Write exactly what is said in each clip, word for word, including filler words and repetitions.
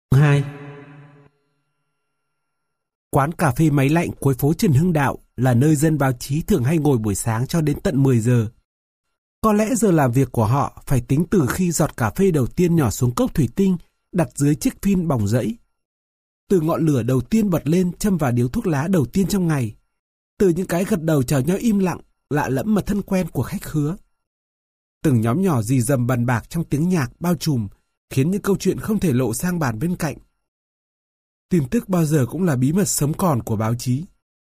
hai. Quán cà phê máy lạnh cuối phố Trần Hưng Đạo là nơi dân báo chí thường hay ngồi buổi sáng cho đến tận mười giờ. Có lẽ giờ làm việc của họ phải tính từ khi giọt cà phê đầu tiên nhỏ xuống cốc thủy tinh đặt dưới chiếc phin bỏng rẫy. Từ ngọn lửa đầu tiên bật lên châm vào điếu thuốc lá đầu tiên trong ngày. Từ những cái gật đầu chào nhau im lặng, lạ lẫm mà thân quen của khách khứa. Từng nhóm nhỏ rì rầm bàn bạc trong tiếng nhạc bao trùm, khiến những câu chuyện không thể lộ sang bàn bên cạnh. Tin tức bao giờ cũng là bí mật sống còn của báo chí.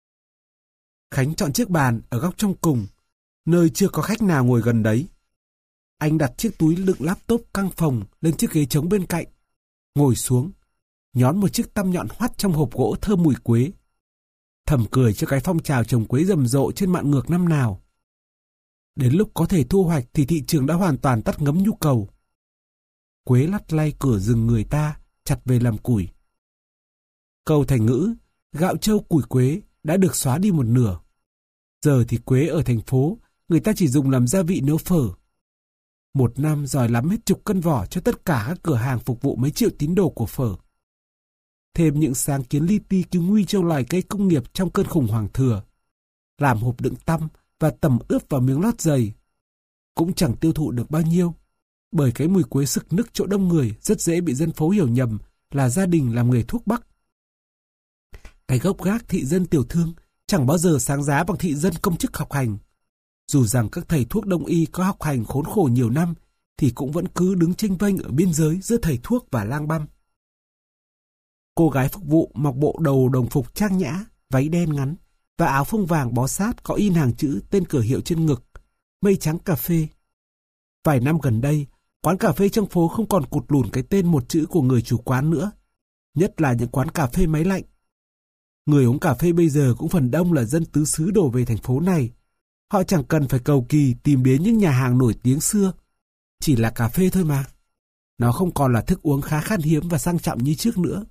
Khánh chọn chiếc bàn ở góc trong cùng, nơi chưa có khách nào ngồi gần đấy. Anh đặt chiếc túi đựng laptop căng phồng lên chiếc ghế trống bên cạnh, ngồi xuống, nhón một chiếc tăm nhọn hoắt trong hộp gỗ thơm mùi quế. Thầm cười cho cái phong trào trồng quế rầm rộ trên mạn ngược năm nào. Đến lúc có thể thu hoạch thì thị trường đã hoàn toàn tắt ngấm nhu cầu. Quế lắt lay cửa rừng người ta, chặt về làm củi. Câu thành ngữ, gạo trâu củi quế đã được xóa đi một nửa. Giờ thì quế ở thành phố, người ta chỉ dùng làm gia vị nấu phở. Một năm giỏi lắm hết chục cân vỏ cho tất cả các cửa hàng phục vụ mấy triệu tín đồ của phở. Thêm những sáng kiến li ti cứu nguy cho loài cây công nghiệp trong cơn khủng hoảng thừa. Làm hộp đựng tăm và tẩm ướp vào miếng lót dày. Cũng chẳng tiêu thụ được bao nhiêu, bởi cái mùi quế sực nức chỗ đông người rất dễ bị dân phố hiểu nhầm là gia đình làm nghề thuốc bắc. Cái gốc gác thị dân tiểu thương chẳng bao giờ sáng giá bằng thị dân công chức học hành. Dù rằng các thầy thuốc đông y có học hành khốn khổ nhiều năm thì cũng vẫn cứ đứng chênh vênh ở biên giới giữa thầy thuốc và lang băm. Cô gái phục vụ mặc bộ đầu đồng phục trang nhã, váy đen ngắn và áo phông vàng bó sát có in hàng chữ tên cửa hiệu trên ngực, Mây Trắng Cà Phê. Vài năm gần đây, quán cà phê trong phố không còn cụt lùn cái tên một chữ của người chủ quán nữa, nhất là những quán cà phê máy lạnh. Người uống cà phê bây giờ cũng phần đông là dân tứ xứ đổ về thành phố này. Họ chẳng cần phải cầu kỳ tìm đến những nhà hàng nổi tiếng xưa. Chỉ là cà phê thôi mà. Nó không còn là thức uống khá khan hiếm và sang trọng như trước nữa.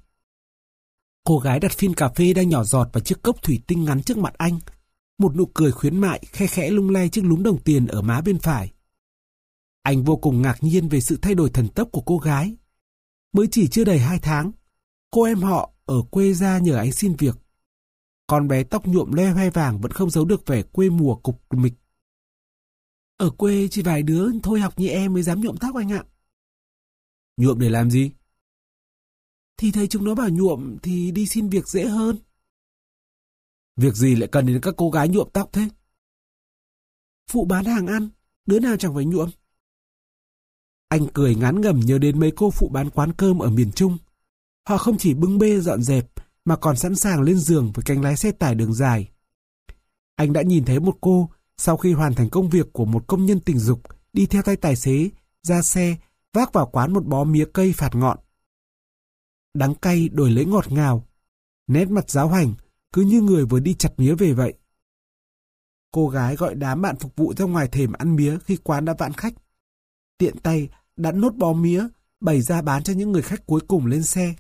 Cô gái đặt phin cà phê đang nhỏ giọt vào chiếc cốc thủy tinh ngắn trước mặt anh. Một nụ cười khuyến mại khe khẽ lung lay chiếc lúm đồng tiền ở má bên phải. Anh vô cùng ngạc nhiên về sự thay đổi thần tốc của cô gái. Mới chỉ chưa đầy hai tháng, cô em họ ở quê ra nhờ anh xin việc. Con bé tóc nhuộm loe hoe vàng vẫn không giấu được vẻ quê mùa cục mịch. Ở quê chỉ vài đứa thôi học như em mới dám nhuộm tóc anh ạ. Nhuộm để làm gì? Thì thấy chúng nó bảo nhuộm thì đi xin việc dễ hơn. Việc gì lại cần đến các cô gái nhuộm tóc thế? Phụ bán hàng ăn, đứa nào chẳng phải nhuộm. Anh cười ngán ngẩm nhớ đến mấy cô phụ bán quán cơm ở miền Trung. Họ không chỉ bưng bê dọn dẹp mà còn sẵn sàng lên giường với cánh lái xe tải đường dài. Anh đã nhìn thấy một cô sau khi hoàn thành công việc của một công nhân tình dục đi theo tay tài xế ra xe vác vào quán một bó mía cây phạt ngọn. Đắng cay đổi lấy ngọt ngào, nét mặt giáo hành cứ như người vừa đi chặt mía về vậy. Cô gái gọi đám bạn phục vụ ra ngoài thềm ăn mía khi quán đã vãn khách. Tiện tay đặt nốt bó mía bày ra bán cho những người khách cuối cùng lên xe.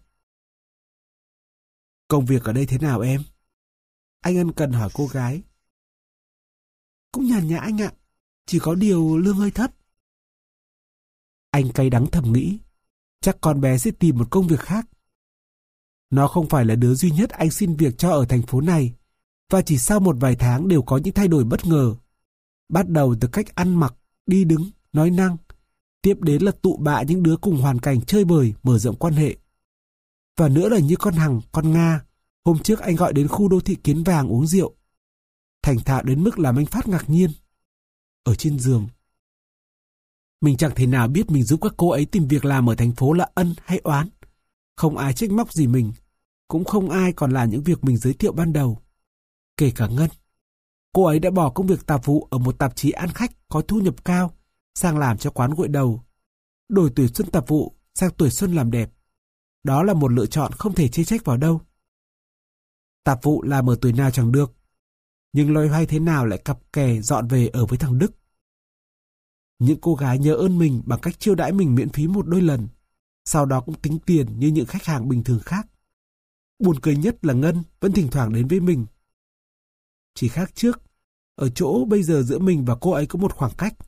Công việc ở đây thế nào em? Anh ân cần hỏi cô gái. Cũng nhàn nhã anh ạ, chỉ có điều lương hơi thấp. Anh cay đắng thầm nghĩ, chắc con bé sẽ tìm một công việc khác. Nó không phải là đứa duy nhất anh xin việc cho ở thành phố này, và chỉ sau một vài tháng đều có những thay đổi bất ngờ. Bắt đầu từ cách ăn mặc, đi đứng, nói năng, tiếp đến là tụ bạ những đứa cùng hoàn cảnh chơi bời, mở rộng quan hệ. Và nữa là như con Hằng, con Nga, hôm trước anh gọi đến khu đô thị Kiến Vàng uống rượu. Thành thạo đến mức làm anh phát ngạc nhiên. Ở trên giường. Mình chẳng thể nào biết mình giúp các cô ấy tìm việc làm ở thành phố là ân hay oán. Không ai trách móc gì mình. Cũng không ai còn làm những việc mình giới thiệu ban đầu. Kể cả Ngân. Cô ấy đã bỏ công việc tạp vụ ở một tạp chí ăn khách có thu nhập cao sang làm cho quán gội đầu. Đổi tuổi xuân tạp vụ sang tuổi xuân làm đẹp. Đó là một lựa chọn không thể chê trách vào đâu. Tạp vụ làm ở tuổi nào chẳng được. Nhưng loay hoay thế nào lại cặp kè dọn về ở với thằng Đức. Những cô gái nhớ ơn mình bằng cách chiêu đãi mình miễn phí một đôi lần. Sau đó cũng tính tiền như những khách hàng bình thường khác. Buồn cười nhất là Ngân vẫn thỉnh thoảng đến với mình. Chỉ khác trước, ở chỗ bây giờ giữa mình và cô ấy có một khoảng cách.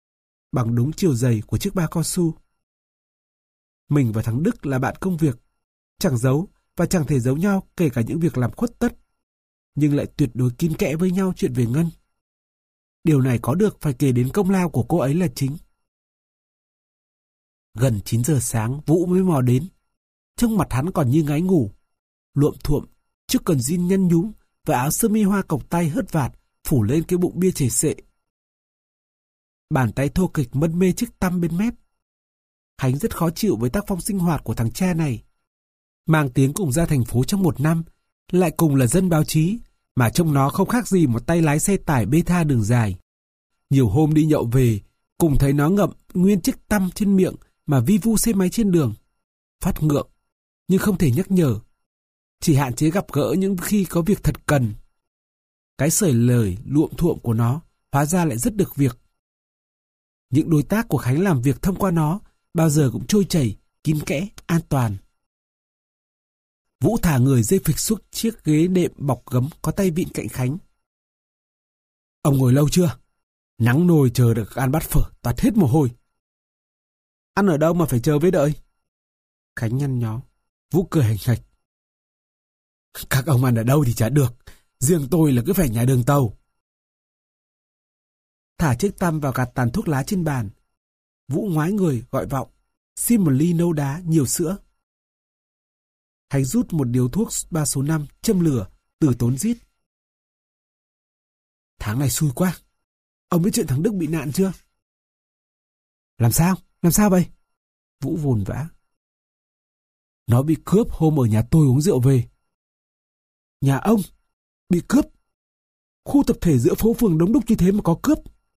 Bằng đúng chiều dày của chiếc ba cao su. Mình và thằng Đức là bạn công việc, chẳng giấu và chẳng thể giấu nhau kể cả những việc làm khuất tất, nhưng lại tuyệt đối kín kẽ với nhau chuyện về Ngân. Điều này có được phải kể đến công lao của cô ấy là chính. Gần chín giờ sáng, Vũ mới mò đến. Trông mặt hắn còn như ngáy ngủ, luộm thuộm, chiếc quần jean nhăn nhúm và áo sơ mi hoa cộc tay hớt vạt phủ lên cái bụng bia chảy xệ. Bàn tay thô kịch mân mê chiếc tăm bên mép. Khánh rất khó chịu với tác phong sinh hoạt của thằng cha này. Mang tiếng cùng ra thành phố trong một năm, lại cùng là dân báo chí, mà trông nó không khác gì một tay lái xe tải bê tha đường dài. Nhiều hôm đi nhậu về, cùng thấy nó ngậm nguyên chiếc tăm trên miệng mà vi vu xe máy trên đường. Phát ngượng, nhưng không thể nhắc nhở. Chỉ hạn chế gặp gỡ những khi có việc thật cần. Cái sởi lời luộm thuộm của nó hóa ra lại rất được việc. Những đối tác của Khánh làm việc thông qua nó bao giờ cũng trôi chảy, kín kẽ, an toàn. Vũ thả người dây phịch xuống chiếc ghế đệm bọc gấm có tay vịn cạnh Khánh. Ông ngồi lâu chưa? Nắng nồi chờ được ăn bát phở, toát hết mồ hôi. Ăn ở đâu mà phải chờ với đợi? Khánh nhăn nhó. Vũ cười hành hạch. Các ông ăn ở đâu thì chả được, riêng tôi là cứ phải nhà đường tàu. Thả chiếc tăm vào gạt tàn thuốc lá trên bàn. Vũ ngoái người gọi vọng. Xin một ly nâu đá nhiều sữa. Khánh rút một điếu thuốc ba số năm châm lửa, từ tốn rít. Tháng này xui quá. Ông biết chuyện thằng Đức bị nạn chưa? Làm sao? Làm sao vậy? Vũ vồn vã. Nó bị cướp hôm ở nhà tôi uống rượu về. Nhà ông? Bị cướp? Khu tập thể giữa phố phường đông đúc như thế mà có cướp?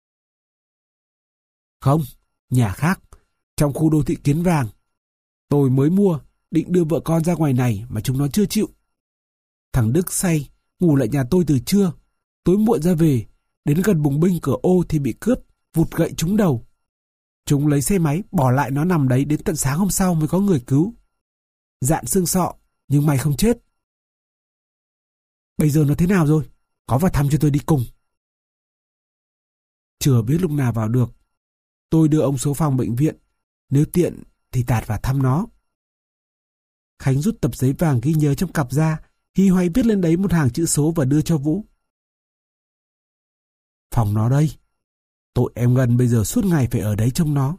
Không, nhà khác, trong khu đô thị Kiến Vàng. Tôi mới mua, định đưa vợ con ra ngoài này mà chúng nó chưa chịu. Thằng Đức say, ngủ lại nhà tôi từ trưa. Tối muộn ra về, đến gần bùng binh cửa ô thì bị cướp, vụt gậy trúng đầu. Chúng lấy xe máy bỏ lại nó nằm đấy đến tận sáng hôm sau mới có người cứu. Dạn xương sọ, nhưng may không chết. Bây giờ nó thế nào rồi? Có vào thăm cho tôi đi cùng. Chưa biết lúc nào vào được. Tôi đưa ông số phòng bệnh viện. Nếu tiện thì tạt vào thăm nó. Khánh rút tập giấy vàng ghi nhớ trong cặp ra, hi hoay viết lên đấy một hàng chữ số và đưa cho Vũ. Phòng nó đây. Tội em Ngân bây giờ suốt ngày phải ở đấy trông nó.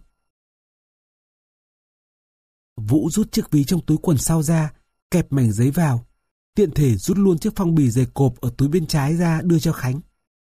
Vũ rút chiếc ví trong túi quần sau ra, kẹp mảnh giấy vào, tiện thể rút luôn chiếc phong bì dày cộp ở túi bên trái ra đưa cho Khánh.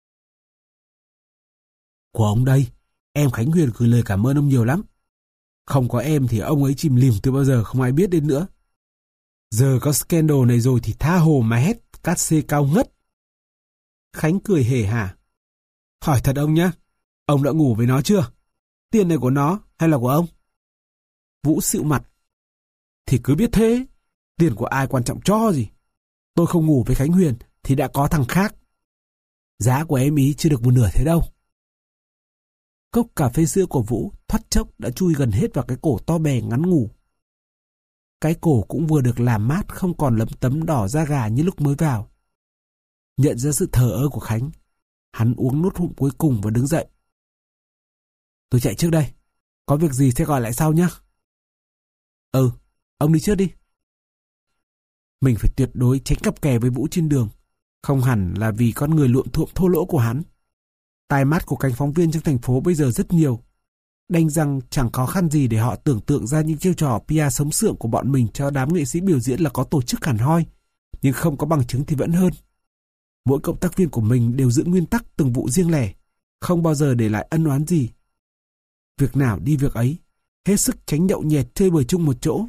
Của ông đây, em Khánh Huyền gửi lời cảm ơn ông nhiều lắm. Không có em thì ông ấy chìm lìm từ bao giờ không ai biết đến nữa. Giờ có scandal này rồi thì tha hồ mà hét, cát xê cao ngất. Khánh cười hề hả. Hỏi thật ông nhá, ông đã ngủ với nó chưa? Tiền này của nó hay là của ông? Vũ xịu mặt. Thì cứ biết thế, tiền của ai quan trọng cho gì. Tôi không ngủ với Khánh Huyền thì đã có thằng khác. Giá của em ý chưa được một nửa thế đâu. Cốc cà phê sữa của Vũ thoát chốc đã chui gần hết vào cái cổ to bè ngắn ngủ. Cái cổ cũng vừa được làm mát, không còn lấm tấm đỏ da gà như lúc mới vào. Nhận ra sự thờ ơ của Khánh, hắn uống nốt hụm cuối cùng và đứng dậy. Tôi chạy trước đây, có việc gì sẽ gọi lại sau nhé. Ừ, ông đi trước đi. Mình phải tuyệt đối tránh cặp kè với Vũ trên đường, không hẳn là vì con người luộm thuộm thô lỗ của hắn. Tai mắt của cánh phóng viên trong thành phố bây giờ rất nhiều. Đành rằng chẳng khó khăn gì để họ tưởng tượng ra những chiêu trò pê e sống sượng của bọn mình cho đám nghệ sĩ biểu diễn là có tổ chức hẳn hoi, nhưng không có bằng chứng thì vẫn hơn. Mỗi cộng tác viên của mình đều giữ nguyên tắc từng vụ riêng lẻ, không bao giờ để lại ân oán gì. Việc nào đi việc ấy, hết sức tránh nhậu nhẹt chơi bời chung một chỗ.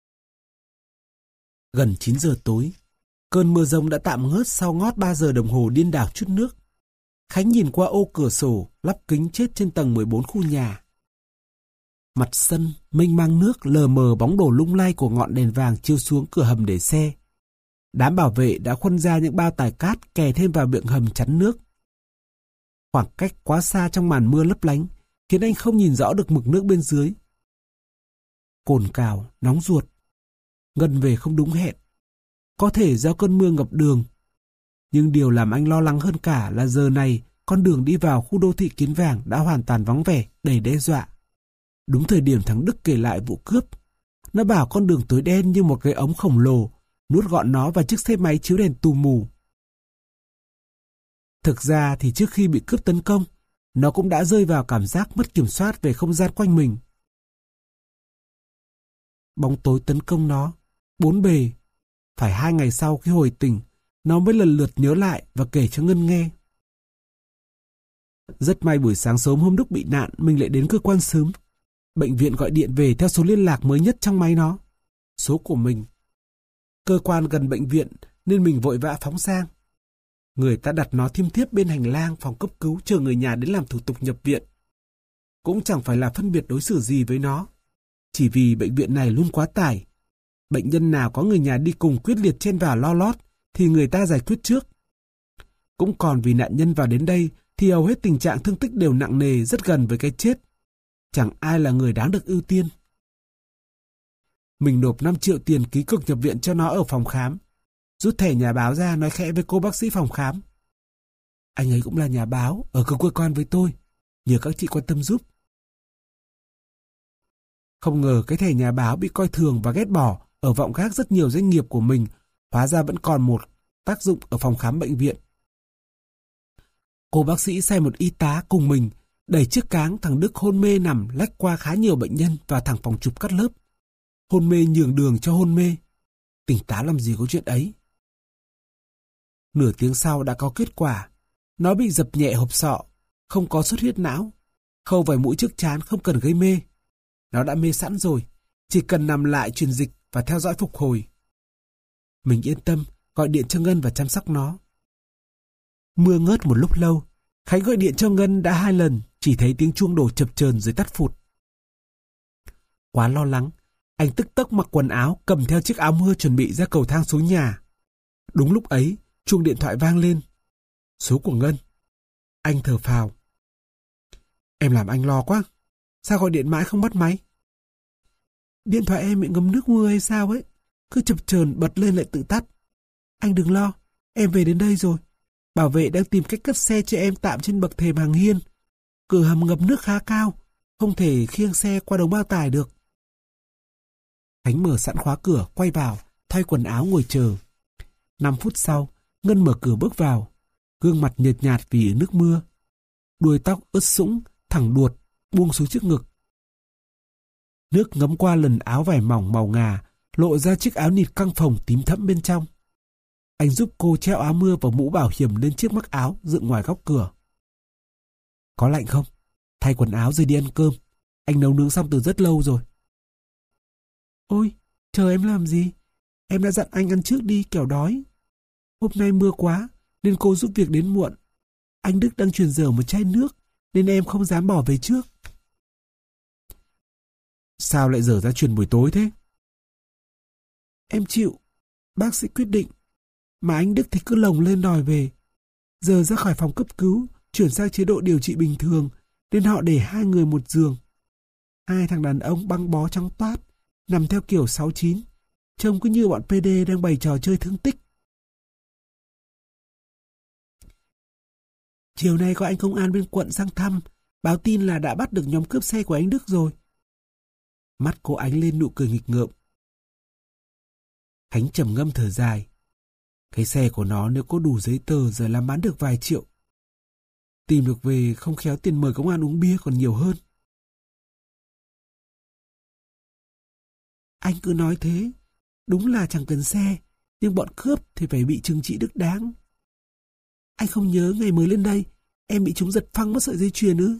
Gần chín giờ tối, cơn mưa rông đã tạm ngớt sau ngót ba giờ đồng hồ điên đảo chút nước. Khánh nhìn qua ô cửa sổ lắp kính chết trên tầng mười bốn khu nhà. Mặt sân mênh mang nước, lờ mờ bóng đổ lung lay của ngọn đèn vàng chiếu xuống cửa hầm để xe. Đám bảo vệ đã khuân ra những bao tải cát kè thêm vào miệng hầm chắn nước. Khoảng cách quá xa trong màn mưa lấp lánh khiến anh không nhìn rõ được mực nước bên dưới. Cồn cào, nóng ruột. Ngân về không đúng hẹn. Có thể do cơn mưa ngập đường. Nhưng điều làm anh lo lắng hơn cả là giờ này con đường đi vào khu đô thị Kiến Vàng đã hoàn toàn vắng vẻ, đầy đe dọa. Đúng thời điểm thằng Đức kể lại vụ cướp, nó bảo con đường tối đen như một cái ống khổng lồ, nuốt gọn nó vào chiếc xe máy chiếu đèn tù mù. Thực ra thì trước khi bị cướp tấn công, nó cũng đã rơi vào cảm giác mất kiểm soát về không gian quanh mình. Bóng tối tấn công nó, bốn bề. Phải hai ngày sau khi hồi tỉnh, nó mới lần lượt nhớ lại và kể cho Ngân nghe. Rất may buổi sáng sớm hôm lúc bị nạn mình lại đến cơ quan sớm. Bệnh viện gọi điện về theo số liên lạc mới nhất trong máy nó. Số của mình. Cơ quan gần bệnh viện nên mình vội vã phóng sang. Người ta đặt nó thiêm thiếp bên hành lang phòng cấp cứu chờ người nhà đến làm thủ tục nhập viện. Cũng chẳng phải là phân biệt đối xử gì với nó. Chỉ vì bệnh viện này luôn quá tải. Bệnh nhân nào có người nhà đi cùng quyết liệt chen vào lo lót thì người ta giải quyết trước. Cũng còn vì nạn nhân vào đến đây thì hầu hết tình trạng thương tích đều nặng nề, rất gần với cái chết. Chẳng ai là người đáng được ưu tiên. Mình nộp năm triệu tiền ký cược nhập viện cho nó ở phòng khám. Rút thẻ nhà báo ra nói khẽ với cô bác sĩ phòng khám. Anh ấy cũng là nhà báo, ở cùng cơ quan với tôi. Nhờ các chị quan tâm giúp. Không ngờ cái thẻ nhà báo bị coi thường và ghét bỏ ở vọng gác rất nhiều doanh nghiệp của mình, hóa ra vẫn còn một tác dụng ở phòng khám bệnh viện. Cô bác sĩ sai một y tá cùng mình đẩy chiếc cáng thằng Đức hôn mê nằm lách qua khá nhiều bệnh nhân vào thẳng phòng chụp cắt lớp. Hôn mê nhường đường cho hôn mê. Tỉnh táo làm gì có chuyện ấy. Nửa tiếng sau đã có kết quả. Nó bị dập nhẹ hộp sọ, không có xuất huyết não. Khâu vài mũi trước trán không cần gây mê. Nó đã mê sẵn rồi, chỉ cần nằm lại truyền dịch và theo dõi phục hồi. Mình yên tâm, gọi điện cho Ngân và chăm sóc nó. Mưa ngớt một lúc lâu, Khánh gọi điện cho Ngân đã hai lần, chỉ thấy tiếng chuông đổ chập chờn rồi tắt phụt. Quá lo lắng, anh tức tốc mặc quần áo, cầm theo chiếc áo mưa chuẩn bị ra cầu thang xuống nhà. Đúng lúc ấy, chuông điện thoại vang lên. Số của Ngân. Anh thở phào. Em làm anh lo quá. Sao gọi điện mãi không bắt máy? Điện thoại em bị ngấm nước mưa hay sao ấy. Cứ chập chờn bật lên lại tự tắt. Anh đừng lo, em về đến đây rồi. Bảo vệ đang tìm cách cất xe cho em tạm trên bậc thềm hàng hiên. Cửa hầm ngập nước khá cao, không thể khiêng xe qua đống bao tải được. Khánh mở sẵn khóa cửa, quay vào, thay quần áo ngồi chờ. Năm phút sau, Ngân mở cửa bước vào. Gương mặt nhợt nhạt vì nước mưa. Đuôi tóc ướt sũng, thẳng đuột, buông xuống trước ngực. Nước ngấm qua lần áo vải mỏng màu ngà, lộ ra chiếc áo nịt căng phồng tím thẫm bên trong. Anh giúp cô treo áo mưa và mũ bảo hiểm lên chiếc mắc áo dựng ngoài góc cửa. Có lạnh không? Thay quần áo rồi đi ăn cơm. Anh nấu nướng xong từ rất lâu rồi. Ôi, chờ em làm gì? Em đã dặn anh ăn trước đi, kẻo đói. Hôm nay mưa quá, nên cô giúp việc đến muộn. Anh Đức đang truyền dở một chai nước, nên em không dám bỏ về trước. Sao lại dở ra truyền buổi tối thế? Em chịu. Bác sĩ quyết định. Mà anh Đức thì cứ lồng lên đòi về. Giờ ra khỏi phòng cấp cứu, chuyển sang chế độ điều trị bình thường, nên họ để hai người một giường. Hai thằng đàn ông băng bó trắng toát, nằm theo kiểu sáu chín, trông cứ như bọn pê đê đang bày trò chơi thương tích. Chiều nay có anh công an bên quận sang thăm, báo tin là đã bắt được nhóm cướp xe của anh Đức rồi. Mắt cô ánh lên nụ cười nghịch ngợm. Khánh trầm ngâm thở dài. Cái xe của nó nếu có đủ giấy tờ giờ làm bán được vài triệu. Tìm được về không khéo tiền mời công an uống bia còn nhiều hơn. Anh cứ nói thế. Đúng là chẳng cần xe, nhưng bọn cướp thì phải bị trừng trị đích đáng. Anh không nhớ ngày mới lên đây, em bị chúng giật phăng mất sợi dây chuyền ư?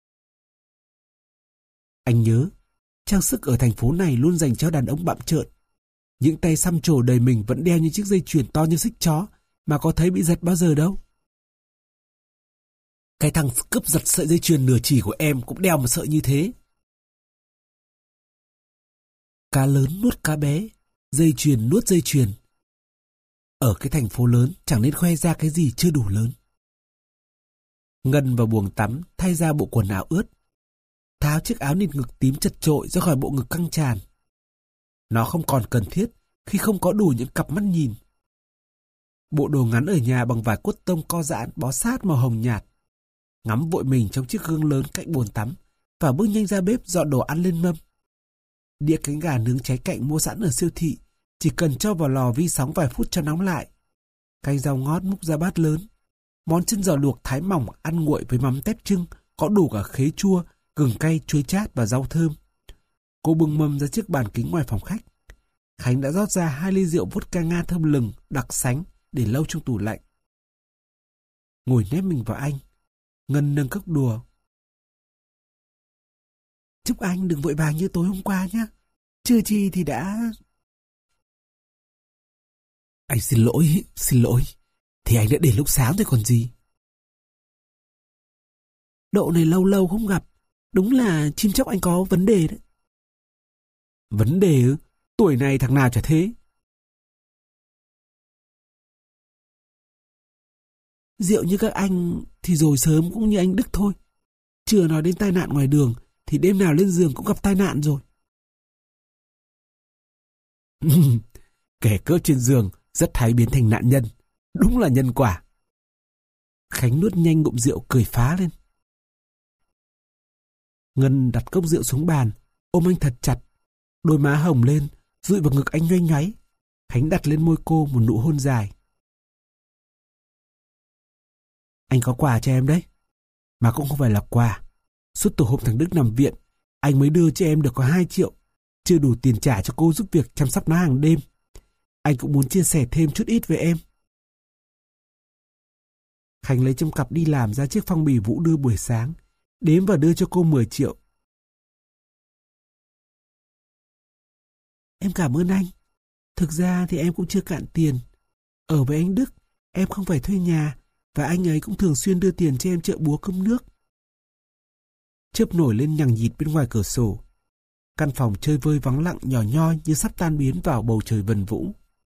Anh nhớ, trang sức ở thành phố này luôn dành cho đàn ông bặm trợn. Những tay xăm trổ đầy mình vẫn đeo những chiếc dây chuyền to như xích chó, mà có thấy bị giật bao giờ đâu. Cái thằng cướp giật sợi dây chuyền nửa chỉ của em cũng đeo một sợi như thế. Cá lớn nuốt cá bé, dây chuyền nuốt dây chuyền. Ở cái thành phố lớn chẳng nên khoe ra cái gì chưa đủ lớn. Ngân vào buồng tắm thay ra bộ quần áo ướt, tháo chiếc áo nịt ngực tím chật chội ra khỏi bộ ngực căng tràn. Nó không còn cần thiết khi không có đủ những cặp mắt nhìn. Bộ đồ ngắn ở nhà bằng vải cốt tông co giãn bó sát màu hồng nhạt. Ngắm vội mình trong chiếc gương lớn cạnh bồn tắm và bước nhanh ra bếp dọn đồ ăn lên mâm. Đĩa cánh gà nướng cháy cạnh mua sẵn ở siêu thị, chỉ cần cho vào lò vi sóng vài phút cho nóng lại. Canh rau ngót múc ra bát lớn. Món chân giò luộc thái mỏng ăn nguội với mắm tép chưng, có đủ cả khế chua, gừng cay, chuối chát và rau thơm. Cô bưng mâm ra chiếc bàn kính ngoài phòng khách. Khánh đã rót ra hai ly rượu vodka Nga thơm lừng, đặc sánh, để lâu trong tủ lạnh. Ngồi nép mình vào anh, Ngân nâng cốc đùa. Chúc anh đừng vội vàng như tối hôm qua nhé. Chưa chi thì đã... Anh xin lỗi, xin lỗi. Thì anh đã để lúc sáng rồi còn gì. Độ này lâu lâu không gặp. Đúng là chim chóc anh có vấn đề đấy. Vấn đề ư? Tuổi này thằng nào chả thế. Rượu như các anh thì rồi sớm cũng như anh Đức thôi. Chưa nói đến tai nạn ngoài đường thì đêm nào lên giường cũng gặp tai nạn rồi. Kẻ cướp trên giường rất hay biến thành nạn nhân. Đúng là nhân quả. Khánh nuốt nhanh ngụm rượu cười phá lên. Ngân đặt cốc rượu xuống bàn, ôm anh thật chặt. Đôi má hồng lên, dụi vào ngực anh nhoay nhoáy. Khánh đặt lên môi cô một nụ hôn dài. Anh có quà cho em đấy. Mà cũng không phải là quà. Suốt từ hôm thằng Đức nằm viện, anh mới đưa cho em được có hai triệu. Chưa đủ tiền trả cho cô giúp việc chăm sóc nó hàng đêm. Anh cũng muốn chia sẻ thêm chút ít với em. Khánh lấy trong cặp đi làm ra chiếc phong bì Vũ đưa buổi sáng, đếm và đưa cho cô mười triệu. Em cảm ơn anh. Thực ra thì em cũng chưa cạn tiền. Ở với anh Đức, em không phải thuê nhà, và anh ấy cũng thường xuyên đưa tiền cho em chợ búa cơm nước. Chớp nổi lên nhằng nhịt bên ngoài cửa sổ. Căn phòng chơi vơi vắng lặng nhỏ nhoi như sắp tan biến vào bầu trời vần vũ.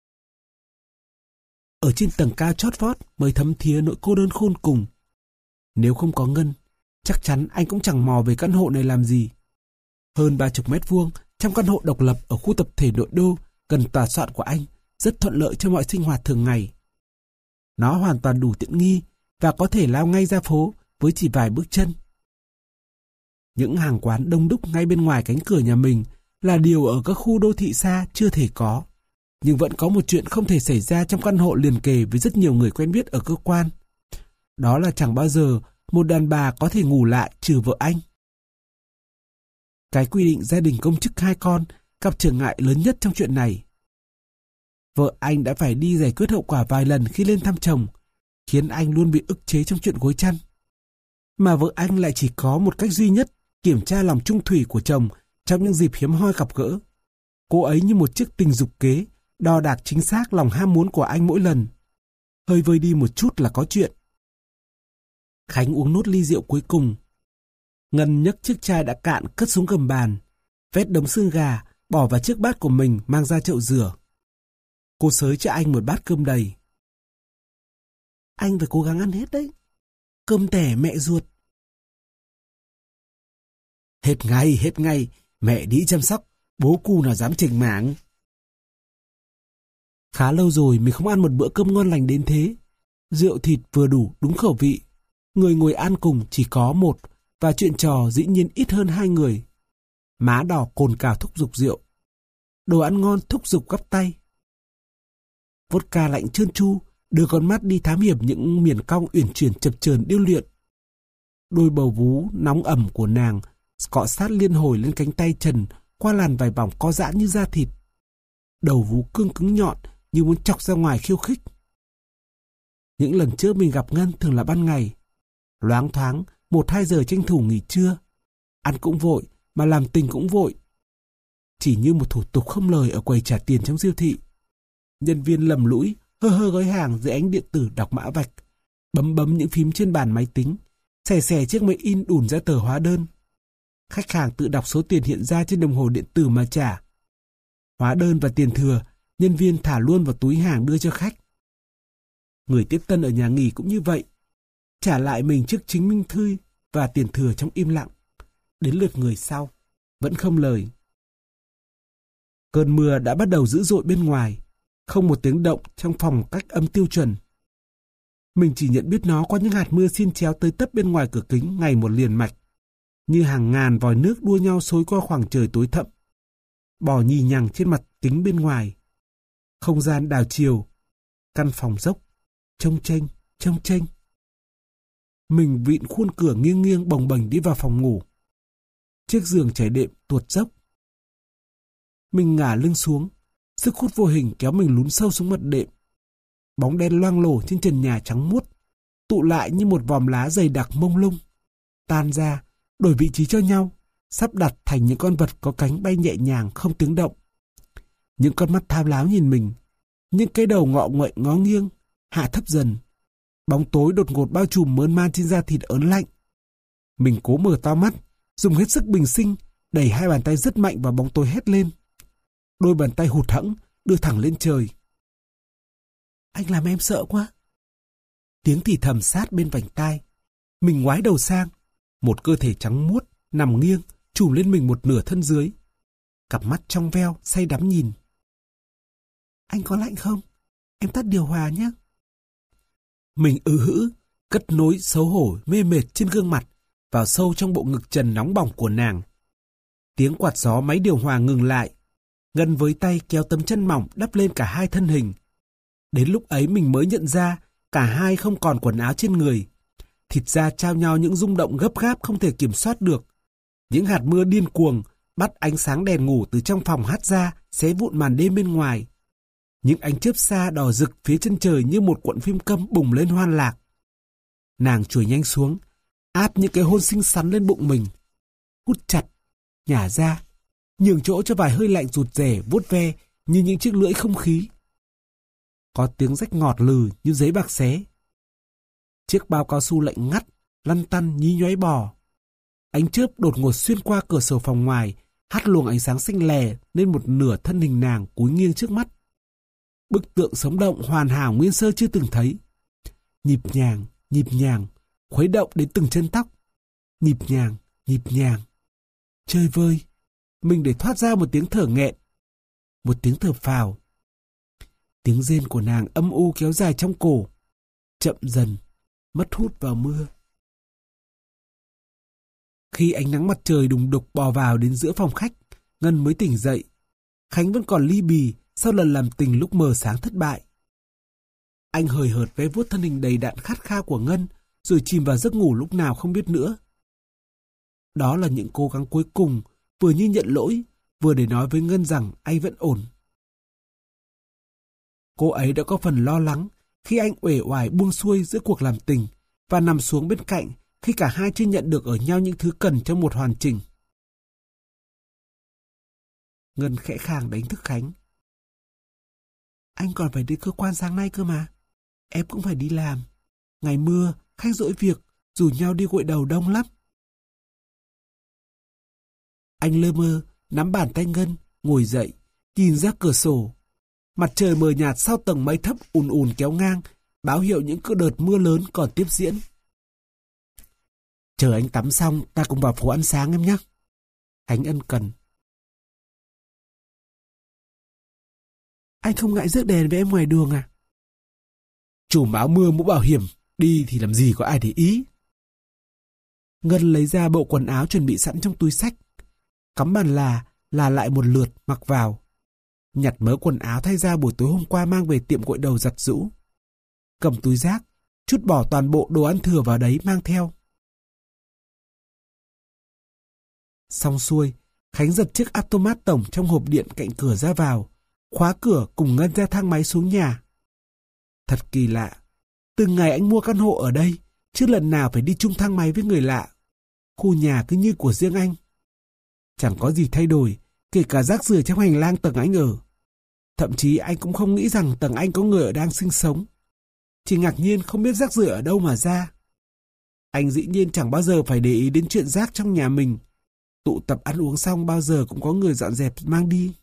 Ở trên tầng cao chót vót mới thấm thía nỗi cô đơn khôn cùng. Nếu không có Ngân, chắc chắn anh cũng chẳng mò về căn hộ này làm gì. Hơn ba chục mét vuông trong căn hộ độc lập ở khu tập thể nội đô gần tòa soạn của anh, rất thuận lợi cho mọi sinh hoạt thường ngày. Nó hoàn toàn đủ tiện nghi và có thể lao ngay ra phố với chỉ vài bước chân. Những hàng quán đông đúc ngay bên ngoài cánh cửa nhà mình là điều ở các khu đô thị xa chưa thể có. Nhưng vẫn có một chuyện không thể xảy ra trong căn hộ liền kề với rất nhiều người quen biết ở cơ quan. Đó là chẳng bao giờ một đàn bà có thể ngủ lại trừ vợ anh. Cái quy định gia đình công chức hai con gặp trở ngại lớn nhất trong chuyện này. Vợ anh đã phải đi giải quyết hậu quả vài lần khi lên thăm chồng, khiến anh luôn bị ức chế trong chuyện gối chăn. Mà vợ anh lại chỉ có một cách duy nhất kiểm tra lòng trung thủy của chồng trong những dịp hiếm hoi gặp gỡ. Cô ấy như một chiếc tình dục kế, đo đạc chính xác lòng ham muốn của anh mỗi lần. Hơi vơi đi một chút là có chuyện. Khánh uống nốt ly rượu cuối cùng. Ngân nhấc chiếc chai đã cạn cất xuống gầm bàn, vét đống xương gà, bỏ vào chiếc bát của mình mang ra chậu rửa. Cô xới cho anh một bát cơm đầy. Anh phải cố gắng ăn hết đấy. Cơm tẻ mẹ ruột. Hết ngay, hết ngay. Mẹ đi chăm sóc, bố cu nào dám chỉnh mảng. Khá lâu rồi mình không ăn một bữa cơm ngon lành đến thế. Rượu thịt vừa đủ đúng khẩu vị. Người ngồi ăn cùng chỉ có một, và chuyện trò dĩ nhiên ít hơn hai người. Má đỏ cồn cào thúc giục rượu. Đồ ăn ngon thúc giục gắp tay. Vodka lạnh trơn tru đưa con mắt đi thám hiểm những miền cong uyển chuyển chập chờn điêu luyện. Đôi bầu vú nóng ẩm của nàng cọ sát liên hồi lên cánh tay trần qua làn vải bỏng co giãn như da thịt. Đầu vú cương cứng nhọn như muốn chọc ra ngoài khiêu khích. Những lần trước mình gặp Ngân thường là ban ngày. Loáng thoáng một hai giờ tranh thủ nghỉ trưa. Ăn cũng vội mà làm tình cũng vội. Chỉ như một thủ tục không lời ở quầy trả tiền trong siêu thị. Nhân viên lầm lũi hơ hơ gói hàng dưới ánh điện tử đọc mã vạch, bấm bấm những phím trên bàn máy tính, xẻ xẻ chiếc máy in đùn ra tờ hóa đơn. Khách hàng tự đọc số tiền hiện ra trên đồng hồ điện tử mà trả. Hóa đơn và tiền thừa, nhân viên thả luôn vào túi hàng đưa cho khách. Người tiếp tân ở nhà nghỉ cũng như vậy, trả lại mình trước chứng minh thư và tiền thừa trong im lặng. Đến lượt người sau, vẫn không lời. Cơn mưa đã bắt đầu dữ dội bên ngoài, không một tiếng động trong phòng cách âm tiêu chuẩn. Mình chỉ nhận biết nó qua những hạt mưa xiên chéo tới tấp bên ngoài cửa kính ngày một liền mạch, như hàng ngàn vòi nước đua nhau xối qua khoảng trời tối thẫm. bò nhì nhằng trên mặt kính bên ngoài. Không gian đảo chiều, căn phòng dốc, trông chênh, trông chênh. Mình vịn khuôn cửa nghiêng nghiêng bồng bềnh đi vào phòng ngủ. Chiếc giường trải đệm tuột dốc. Mình ngả lưng xuống, sức hút vô hình kéo mình lún sâu xuống mặt đệm. Bóng đen loang lổ trên trần nhà trắng muốt, tụ lại như một vòm lá dày đặc mông lung. Tan ra, đổi vị trí cho nhau, sắp đặt thành những con vật có cánh bay nhẹ nhàng không tiếng động. Những con mắt tham láo nhìn mình, những cái đầu ngọ nguậy ngó nghiêng, hạ thấp dần. Bóng tối đột ngột bao trùm mơn man trên da thịt ớn lạnh. Mình cố mở to mắt, dùng hết sức bình sinh, đẩy hai bàn tay rất mạnh vào bóng tối hét lên. Đôi bàn tay hụt hẫng, đưa thẳng lên trời. Anh làm em sợ quá. Tiếng thì thầm sát bên vành tai. Mình ngoái đầu sang, một cơ thể trắng muốt, nằm nghiêng, trùm lên mình một nửa thân dưới. Cặp mắt trong veo, say đắm nhìn. Anh có lạnh không? Em tắt điều hòa nhé. Mình ư hữ, cất nối xấu hổ mê mệt trên gương mặt, vào sâu trong bộ ngực trần nóng bỏng của nàng. Tiếng quạt gió máy điều hòa ngừng lại. Ngân với tay kéo tấm chân mỏng đắp lên cả hai thân hình. Đến lúc ấy mình mới nhận ra cả hai không còn quần áo trên người. Thịt da trao nhau những rung động gấp gáp không thể kiểm soát được. Những hạt mưa điên cuồng bắt ánh sáng đèn ngủ từ trong phòng hắt ra, xé vụn màn đêm bên ngoài. Những ánh chớp xa đỏ rực phía chân trời như một cuộn phim câm bùng lên hoan lạc. Nàng chuồi nhanh xuống, áp những cái hôn xinh xắn lên bụng mình. Hút chặt, nhả ra, nhường chỗ cho vài hơi lạnh rụt rè vuốt ve như những chiếc lưỡi không khí. Có tiếng rách ngọt lừ như giấy bạc xé. Chiếc bao cao su lạnh ngắt, lăn tăn nhí nhoáy bò. Ánh chớp đột ngột xuyên qua cửa sổ phòng ngoài, hắt luồng ánh sáng xanh lè lên một nửa thân hình nàng cúi nghiêng trước mắt. Bức tượng sống động hoàn hảo nguyên sơ chưa từng thấy. Nhịp nhàng, nhịp nhàng, khuấy động đến từng chân tóc. Nhịp nhàng, nhịp nhàng. Chơi vơi, mình để thoát ra một tiếng thở nghẹn, một tiếng thở phào. Tiếng rên của nàng âm u kéo dài trong cổ, chậm dần, mất hút vào mưa. Khi ánh nắng mặt trời đùng đục bò vào đến giữa phòng khách, Ngân mới tỉnh dậy. Khánh vẫn còn ly bì sau lần làm tình lúc mờ sáng thất bại. Anh hời hợt ve vuốt thân hình đầy đặn khát khao của Ngân, rồi chìm vào giấc ngủ lúc nào không biết nữa. Đó là những cố gắng cuối cùng, vừa như nhận lỗi, vừa để nói với Ngân rằng anh vẫn ổn. Cô ấy đã có phần lo lắng khi anh uể oải buông xuôi giữa cuộc làm tình và nằm xuống bên cạnh khi cả hai chưa nhận được ở nhau những thứ cần trong một hoàn chỉnh. Ngân khẽ khàng đánh thức Khánh. Anh còn phải đi cơ quan sáng nay cơ mà. Em cũng phải đi làm. Ngày mưa, khách dỗi việc, rủ nhau đi gội đầu đông lắm. Anh lơ mơ, nắm bàn tay Ngân, ngồi dậy, nhìn ra cửa sổ. Mặt trời mờ nhạt sau tầng mây thấp ùn ùn kéo ngang, báo hiệu những cơn đợt mưa lớn còn tiếp diễn. Chờ anh tắm xong, ta cùng vào phố ăn sáng em nhé. Khánh ân cần. Anh không ngại rước đèn với em ngoài đường à? Trùm áo mưa mũ bảo hiểm, đi thì làm gì có ai để ý. Ngân lấy ra bộ quần áo chuẩn bị sẵn trong túi xách. Cắm bàn là, là lại một lượt mặc vào. Nhặt mớ quần áo thay ra buổi tối hôm qua mang về tiệm gội đầu giặt giũ. Cầm túi rác, trút bỏ toàn bộ đồ ăn thừa vào đấy mang theo. Xong xuôi, Khánh giật chiếc automat tổng trong hộp điện cạnh cửa ra vào, khóa cửa cùng Ngân ra thang máy xuống nhà. Thật kỳ lạ, từng ngày anh mua căn hộ ở đây, chưa lần nào phải đi chung thang máy với người lạ. Khu nhà cứ như của riêng anh. Chẳng có gì thay đổi, kể cả rác rưởi trong hành lang tầng anh ở. Thậm chí anh cũng không nghĩ rằng tầng anh có người ở đang sinh sống. Chỉ ngạc nhiên không biết rác rưởi ở đâu mà ra. Anh dĩ nhiên chẳng bao giờ phải để ý đến chuyện rác trong nhà mình. Tụ tập ăn uống xong bao giờ cũng có người dọn dẹp mang đi.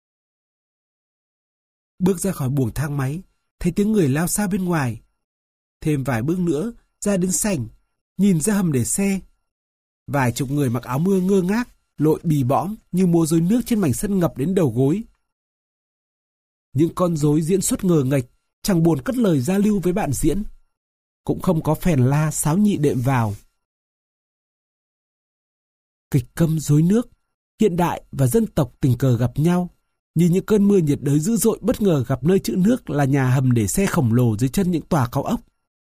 Bước ra khỏi buồng thang máy, thấy tiếng người lao xa bên ngoài. Thêm vài bước nữa, ra đến sảnh, nhìn ra hầm để xe. Vài chục người mặc áo mưa ngơ ngác, lội bì bõm như múa rối nước trên mảnh sân ngập đến đầu gối. Những con rối diễn xuất ngờ nghệch, chẳng buồn cất lời giao lưu với bạn diễn. Cũng không có phèn la sáo nhị đệm vào. Kịch câm rối nước, hiện đại và dân tộc tình cờ gặp nhau, như những cơn mưa nhiệt đới dữ dội bất ngờ gặp nơi trữ nước là nhà hầm để xe khổng lồ dưới chân những tòa cao ốc.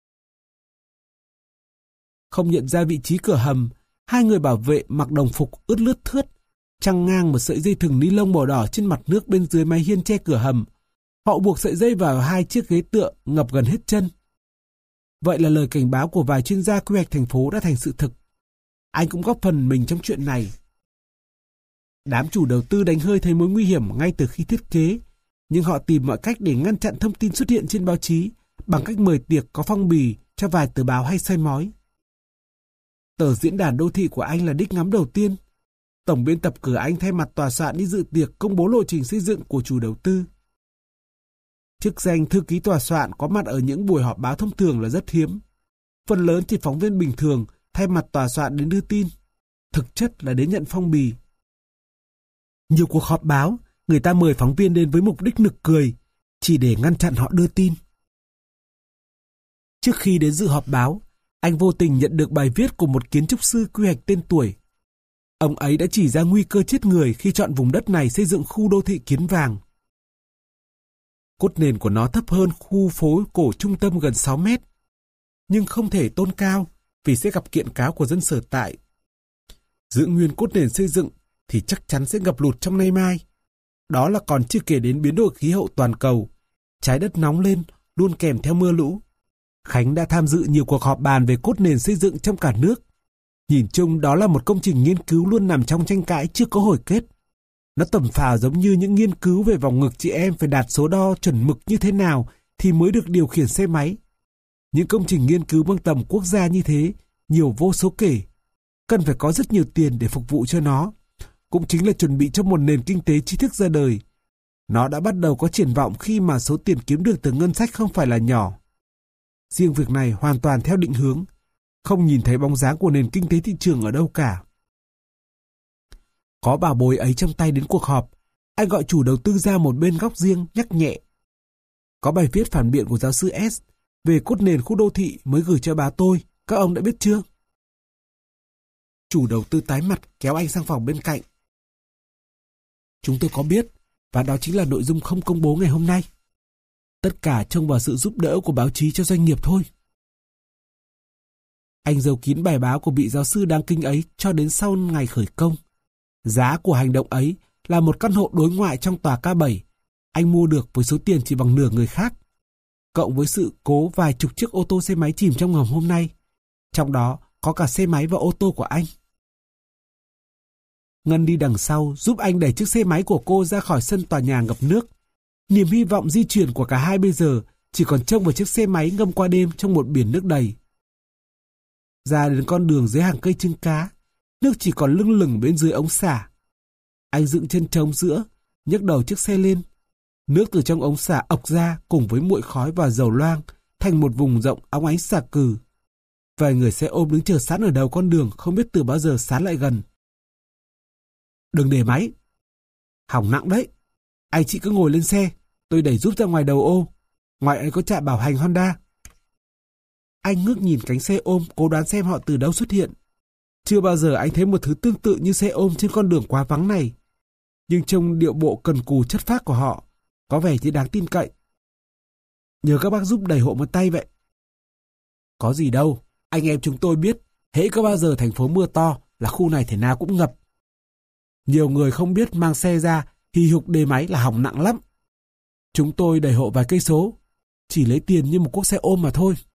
Không nhận ra vị trí cửa hầm, hai người bảo vệ mặc đồng phục ướt lướt thướt, trăng ngang một sợi dây thừng ni lông màu đỏ trên mặt nước bên dưới mái hiên che cửa hầm. Họ buộc sợi dây vào hai chiếc ghế tựa ngập gần hết chân. Vậy là lời cảnh báo của vài chuyên gia quy hoạch thành phố đã thành sự thực. Anh cũng góp phần mình trong chuyện này. Đám chủ đầu tư đánh hơi thấy mối nguy hiểm ngay từ khi thiết kế, nhưng họ tìm mọi cách để ngăn chặn thông tin xuất hiện trên báo chí bằng cách mời tiệc có phong bì cho vài tờ báo hay soi mói. Tờ Diễn đàn Đô thị của anh là đích ngắm đầu tiên. Tổng biên tập cử anh thay mặt tòa soạn đi dự tiệc công bố lộ trình xây dựng của chủ đầu tư. Chức danh thư ký tòa soạn có mặt ở những buổi họp báo thông thường là rất hiếm. Phần lớn chỉ phóng viên bình thường thay mặt tòa soạn đến đưa tin. Thực chất là đến nhận phong bì. Nhiều cuộc họp báo, người ta mời phóng viên đến với mục đích nực cười, chỉ để ngăn chặn họ đưa tin. Trước khi đến dự họp báo, anh vô tình nhận được bài viết của một kiến trúc sư quy hoạch tên tuổi. Ông ấy đã chỉ ra nguy cơ chết người khi chọn vùng đất này xây dựng khu đô thị kiến vàng. Cốt nền của nó thấp hơn khu phố cổ trung tâm gần sáu mét, nhưng không thể tôn cao vì sẽ gặp kiện cáo của dân sở tại. Giữ nguyên cốt nền xây dựng thì chắc chắn sẽ ngập lụt trong nay mai. Đó là còn chưa kể đến biến đổi khí hậu toàn cầu. Trái đất nóng lên luôn kèm theo mưa lũ. Khánh đã tham dự nhiều cuộc họp bàn về cốt nền xây dựng trong cả nước. Nhìn chung đó là một công trình nghiên cứu luôn nằm trong tranh cãi chưa có hồi kết. Nó tầm phào giống như những nghiên cứu về vòng ngực chị em phải đạt số đo chuẩn mực như thế nào thì mới được điều khiển xe máy. Những công trình nghiên cứu mang tầm quốc gia như thế, nhiều vô số kể. Cần phải có rất nhiều tiền để phục vụ cho nó. Cũng chính là chuẩn bị cho một nền kinh tế tri thức ra đời. Nó đã bắt đầu có triển vọng khi mà số tiền kiếm được từ ngân sách không phải là nhỏ. Riêng việc này hoàn toàn theo định hướng, không nhìn thấy bóng dáng của nền kinh tế thị trường ở đâu cả. Có bảo bối ấy trong tay đến cuộc họp, anh gọi chủ đầu tư ra một bên góc riêng nhắc nhẹ. Có bài viết phản biện của giáo sư S về cốt nền khu đô thị mới gửi cho bà tôi, các ông đã biết chưa? Chủ đầu tư tái mặt kéo anh sang phòng bên cạnh. Chúng tôi có biết, và đó chính là nội dung không công bố ngày hôm nay. Tất cả trông vào sự giúp đỡ của báo chí cho doanh nghiệp thôi. Anh giấu kín bài báo của vị giáo sư đáng kính ấy cho đến sau ngày khởi công. Giá của hành động ấy là một căn hộ đối ngoại trong tòa K bảy. Anh mua được với số tiền chỉ bằng nửa người khác. Cộng với sự cố vài chục chiếc ô tô xe máy chìm trong ngầm hôm nay. Trong đó có cả xe máy và ô tô của anh. Ngân đi đằng sau giúp anh đẩy chiếc xe máy của cô ra khỏi sân tòa nhà ngập nước. Niềm hy vọng di chuyển của cả hai bây giờ chỉ còn trông vào chiếc xe máy ngâm qua đêm trong một biển nước đầy. Ra đến con đường dưới hàng cây trứng cá, nước chỉ còn lưng lửng bên dưới ống xả. Anh dựng chân trống giữa, nhấc đầu chiếc xe lên. Nước từ trong ống xả ọc ra cùng với muội khói và dầu loang thành một vùng rộng óng ánh xà cừ. Vài người xe ôm đứng chờ sẵn ở đầu con đường không biết từ bao giờ sán lại gần. Đừng để máy. Hỏng nặng đấy. Anh chị cứ ngồi lên xe, tôi đẩy giúp ra ngoài đầu ô. Ngoài ấy có trạm bảo hành Honda. Anh ngước nhìn cánh xe ôm cố đoán xem họ từ đâu xuất hiện. Chưa bao giờ anh thấy một thứ tương tự như xe ôm trên con đường quá vắng này. Nhưng trông điệu bộ cần cù chất phác của họ có vẻ như đáng tin cậy. Nhờ các bác giúp đẩy hộ một tay vậy. Có gì đâu, anh em chúng tôi biết, hễ có bao giờ thành phố mưa to là khu này thể nào cũng ngập. Nhiều người không biết mang xe ra hì hục đề máy là hỏng nặng lắm. Chúng tôi đẩy hộ vài cây số, chỉ lấy tiền như một cuốc xe ôm mà thôi.